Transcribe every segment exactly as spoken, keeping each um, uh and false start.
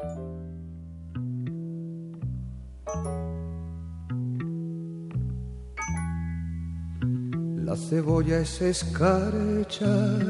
La cebolla es escarcha,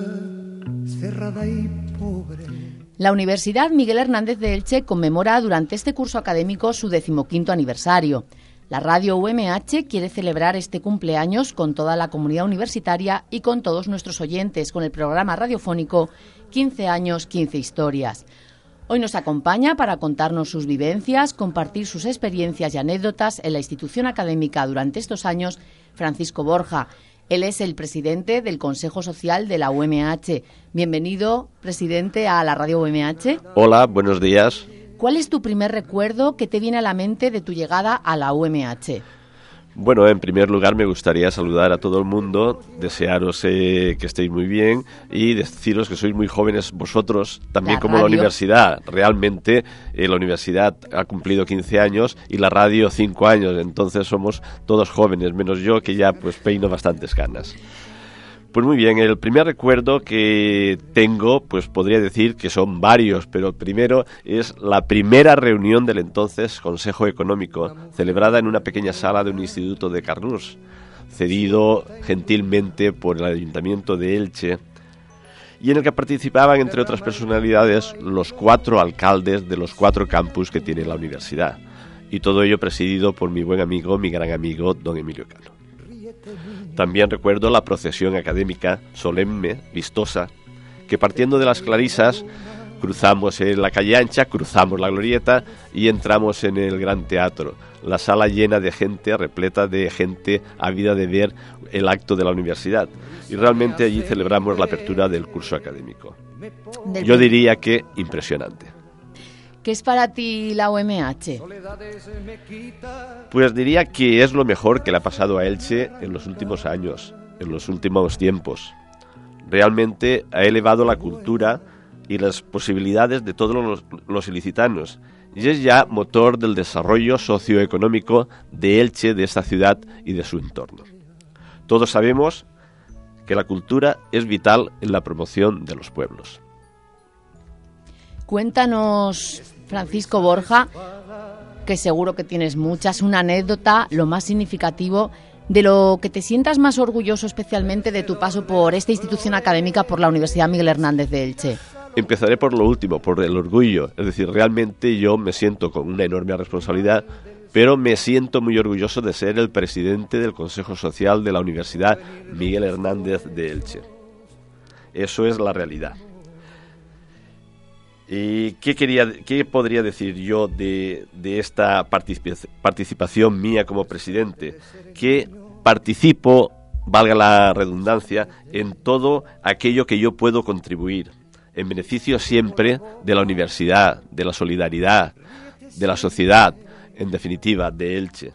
cerrada y pobre. La Universidad Miguel Hernández de Elche conmemora durante este curso académico su decimoquinto aniversario. La radio U M H quiere celebrar este cumpleaños con toda la comunidad universitaria y con todos nuestros oyentes, con el programa radiofónico quince años, quince historias. Hoy nos acompaña para contarnos sus vivencias, compartir sus experiencias y anécdotas en la institución académica durante estos años, Francisco Borja. Él es el presidente del Consejo Social de la U M H. Bienvenido, presidente, a la radio U M H. Hola, buenos días. ¿Cuál es tu primer recuerdo que te viene a la mente de tu llegada a la U M H? Bueno, en primer lugar me gustaría saludar a todo el mundo, desearos eh, que estéis muy bien y deciros que sois muy jóvenes vosotros, también la como radio. La universidad. Realmente eh, la universidad ha cumplido quince años y la radio cinco años, entonces somos todos jóvenes, menos yo que ya pues peino bastantes canas. Pues muy bien, el primer recuerdo que tengo, pues podría decir que son varios, pero el primero es la primera reunión del entonces Consejo Económico, celebrada en una pequeña sala de un instituto de Carnús, cedido gentilmente por el Ayuntamiento de Elche, y en el que participaban, entre otras personalidades, los cuatro alcaldes de los cuatro campus que tiene la universidad, y todo ello presidido por mi buen amigo, mi gran amigo, don Emilio Cano. También recuerdo la procesión académica solemne, vistosa, que partiendo de las Clarisas cruzamos en la calle ancha, cruzamos la glorieta y entramos en el Gran Teatro, la sala llena de gente, repleta de gente ávida de ver el acto de la universidad. Y realmente allí celebramos la apertura del curso académico. Yo diría que impresionante. ¿Qué es para ti la U M H? Pues diría que es lo mejor que le ha pasado a Elche en los últimos años, en los últimos tiempos. Realmente ha elevado la cultura y las posibilidades de todos los, los ilicitanos y es ya motor del desarrollo socioeconómico de Elche, de esta ciudad y de su entorno. Todos sabemos que la cultura es vital en la promoción de los pueblos. Cuéntanos, Francisco Borja, que seguro que tienes muchas, una anécdota, lo más significativo, de lo que te sientas más orgulloso especialmente de tu paso por esta institución académica, por la Universidad Miguel Hernández de Elche. Empezaré por lo último, por el orgullo. Es decir, realmente yo me siento con una enorme responsabilidad, pero me siento muy orgulloso de ser el presidente del Consejo Social de la Universidad Miguel Hernández de Elche. Eso es la realidad. ¿Y qué, quería, qué podría decir yo de, de esta particip- participación mía como presidente? Que participo, valga la redundancia, en todo aquello que yo puedo contribuir, en beneficio siempre de la universidad, de la solidaridad, de la sociedad, en definitiva, de Elche.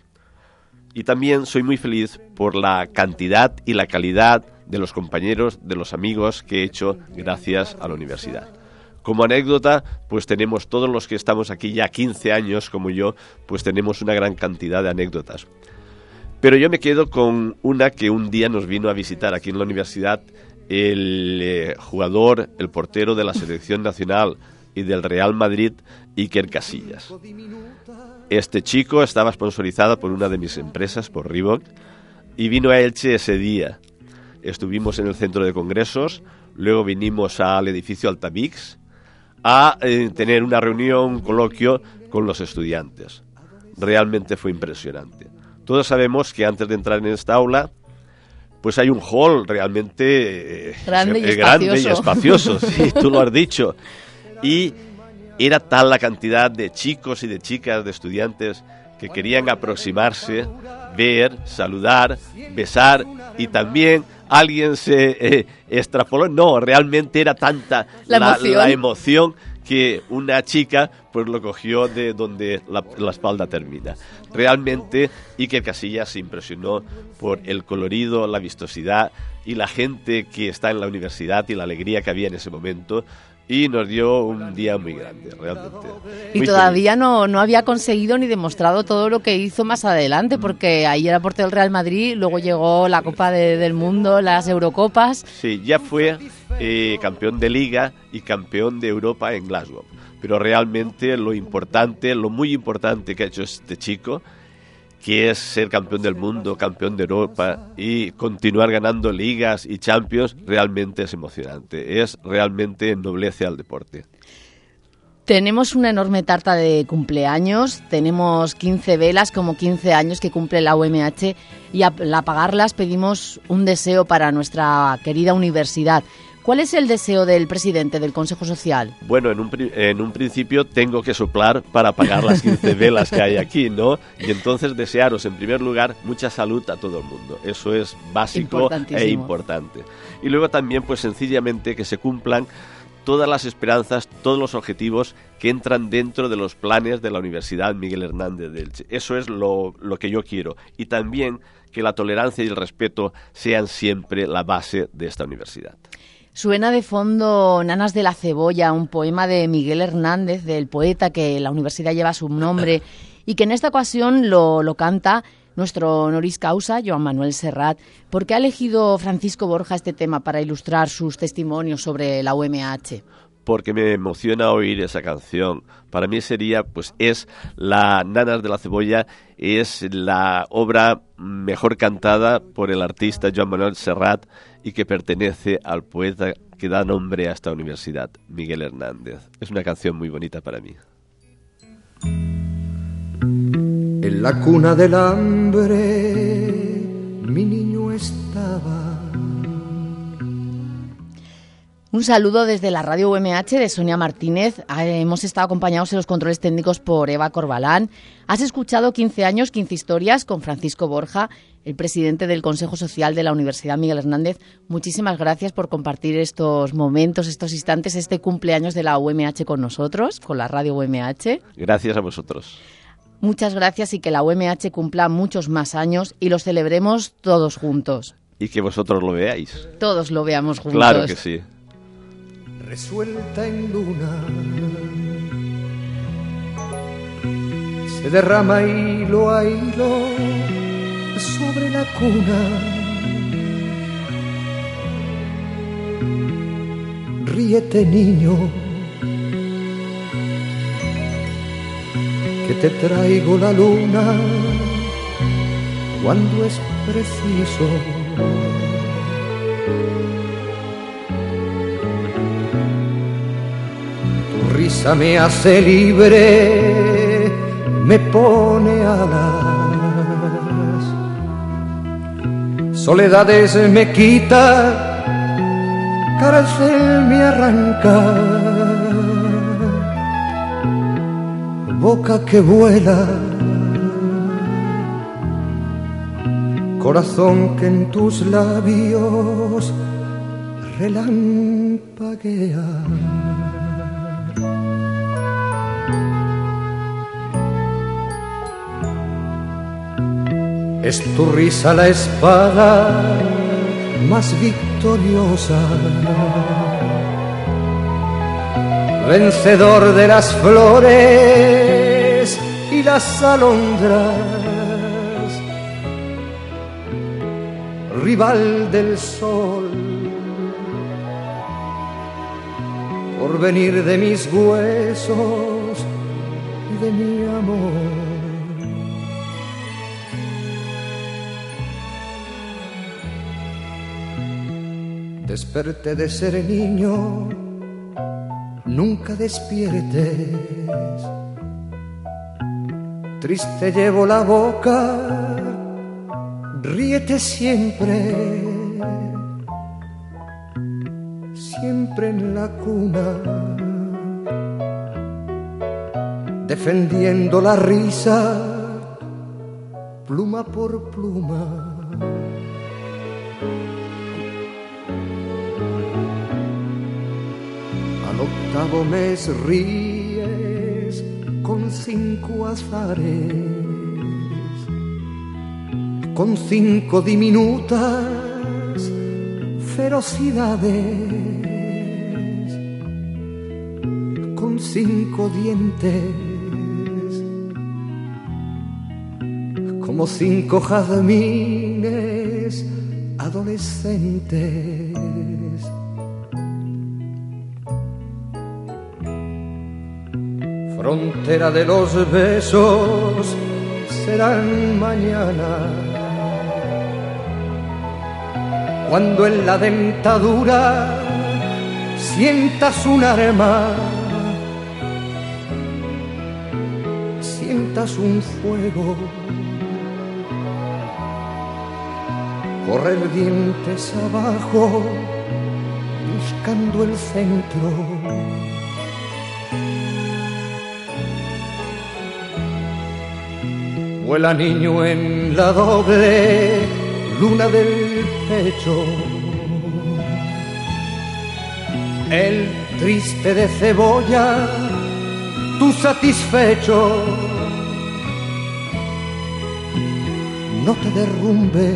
Y también soy muy feliz por la cantidad y la calidad de los compañeros, de los amigos que he hecho gracias a la universidad. Como anécdota, pues tenemos todos los que estamos aquí ya quince años, como yo, pues tenemos una gran cantidad de anécdotas. Pero yo me quedo con una que un día nos vino a visitar aquí en la universidad el eh, jugador, el portero de la selección nacional y del Real Madrid, Iker Casillas. Este chico estaba sponsorizado por una de mis empresas, por Reebok, y vino a Elche ese día. Estuvimos en el centro de congresos, luego vinimos al edificio Altavix, a eh, tener una reunión, un coloquio con los estudiantes. Realmente fue impresionante. Todos sabemos que antes de entrar en esta aula, pues hay un hall realmente eh, grande, y, eh, espacioso. grande y espacioso. Sí, tú lo has dicho. Y era tal la cantidad de chicos y de chicas, de estudiantes, que querían aproximarse, ver, saludar, besar, y también alguien se eh, extrapoló. No, realmente era tanta la, la, emoción. la emoción que una chica pues lo cogió de donde la, la espalda termina. Realmente Iker Casillas se impresionó por el colorido, la vistosidad y la gente que está en la universidad y la alegría que había en ese momento. Y nos dio un día muy grande, realmente. Y muy todavía no, no había conseguido ni demostrado todo lo que hizo más adelante, porque ahí era portero del Real Madrid, luego llegó la Copa de, del Mundo, las Eurocopas. Sí, ya fue eh, campeón de Liga y campeón de Europa en Glasgow. pero realmente lo importante, lo muy importante que ha hecho este chico, que es ser campeón del mundo, campeón de Europa y continuar ganando ligas y Champions, realmente es emocionante. Es realmente ennoblece al deporte. Tenemos una enorme tarta de cumpleaños, tenemos quince velas, como quince años que cumple la U M H, y al apagarlas pedimos un deseo para nuestra querida universidad. ¿Cuál es el deseo del presidente del Consejo Social? Bueno, en un, en un principio tengo que soplar para apagar las quince velas que hay aquí, ¿no? Y entonces desearos, en primer lugar, mucha salud a todo el mundo. Eso es básico e importante. Y luego también, pues sencillamente, que se cumplan todas las esperanzas, todos los objetivos que entran dentro de los planes de la Universidad Miguel Hernández de Elche. Eso es lo, lo que yo quiero. Y también que la tolerancia y el respeto sean siempre la base de esta universidad. Suena de fondo Nanas de la Cebolla, un poema de Miguel Hernández, del poeta que la universidad lleva su nombre y que en esta ocasión lo, lo canta nuestro honoris causa, Joan Manuel Serrat. ¿Por qué ha elegido Francisco Borja este tema para ilustrar sus testimonios sobre la U M H? Porque me emociona oír esa canción. Para mí sería, pues es la Nanas de la Cebolla, es la obra mejor cantada por el artista Joan Manuel Serrat y que pertenece al poeta que da nombre a esta universidad, Miguel Hernández. Es una canción muy bonita para mí. En la cuna del hambre mi niño estaba. Un saludo desde la radio U M H de Sonia Martínez. Hemos estado acompañados en los controles técnicos por Eva Corbalán. Has escuchado quince años, quince historias con Francisco Borja, el presidente del Consejo Social de la Universidad Miguel Hernández. Muchísimas gracias por compartir estos momentos, estos instantes, este cumpleaños de la U M H con nosotros, con la radio U M H. Gracias a vosotros. Muchas gracias y que la U M H cumpla muchos más años y los celebremos todos juntos. Y que vosotros lo veáis. Todos lo veamos juntos. Claro que sí. Resuelta en luna, se derrama hilo a hilo sobre la cuna. Ríete, niño, que te traigo la luna cuando es preciso. Risa me hace libre, me pone alas. Soledades me quita, cárcel me arranca. Boca que vuela, corazón que en tus labios relampaguea. Es tu risa la espada más victoriosa, vencedor de las flores y las alondras, rival del sol, porvenir de mis huesos y de mi amor. Desperté de ser niño, nunca despiertes. Triste llevo la boca, ríete siempre. Siempre en la cuna, defendiendo la risa, pluma por pluma. Octavo mes ríes con cinco azares, con cinco diminutas ferocidades, con cinco dientes, como cinco jazmines adolescentes. frontera de los besos, serán mañana. Cuando en la dentadura sientas un arma, sientas un fuego, correr dientes abajo, buscando el centro. Vuela niño en la doble luna del pecho, el triste de cebolla, tú satisfecho. No te derrumbes,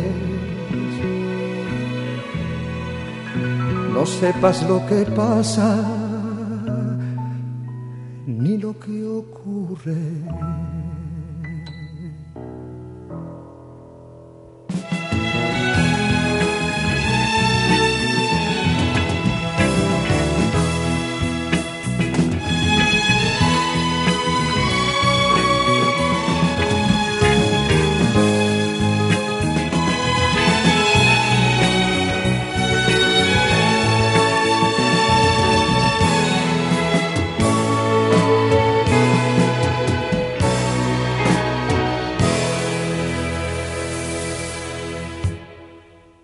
no sepas lo que pasa, ni lo que ocurre.